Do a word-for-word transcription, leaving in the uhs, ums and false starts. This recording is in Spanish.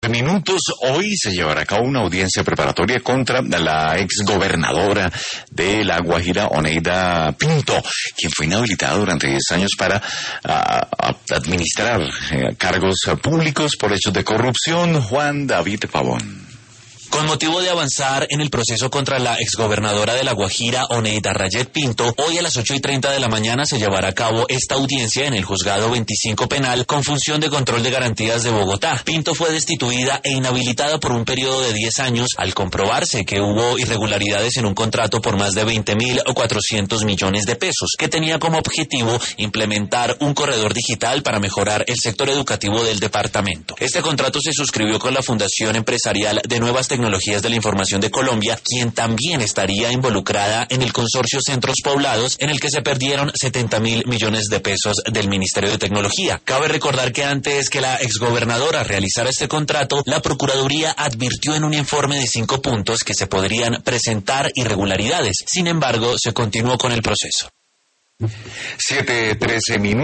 minutos. Hoy se llevará a cabo una audiencia preparatoria contra la exgobernadora de La Guajira, Oneida Pinto, quien fue inhabilitada durante diez años para uh, administrar uh, cargos uh, públicos por hechos de corrupción. Juan David Pavón. Con motivo de avanzar en el proceso contra la exgobernadora de La Guajira, Oneida Rayet Pinto, hoy a las ocho y treinta de la mañana se llevará a cabo esta audiencia en el Juzgado veinticinco Penal con función de control de garantías de Bogotá. Pinto fue destituida e inhabilitada por un periodo de diez años al comprobarse que hubo irregularidades en un contrato por más de veinte mil cuatrocientos millones de pesos, que tenía como objetivo implementar un corredor digital para mejorar el sector educativo del departamento. Este contrato se suscribió con la Fundación Empresarial de Nuevas Tecnologías Tecnologías de la Información de Colombia, quien también estaría involucrada en el consorcio Centros Poblados, en el que se perdieron setenta mil millones de pesos del Ministerio de Tecnología. Cabe recordar que antes que la exgobernadora realizara este contrato, la Procuraduría advirtió en un informe de cinco puntos que se podrían presentar irregularidades. Sin embargo, se continuó con el proceso. siete trece minutos.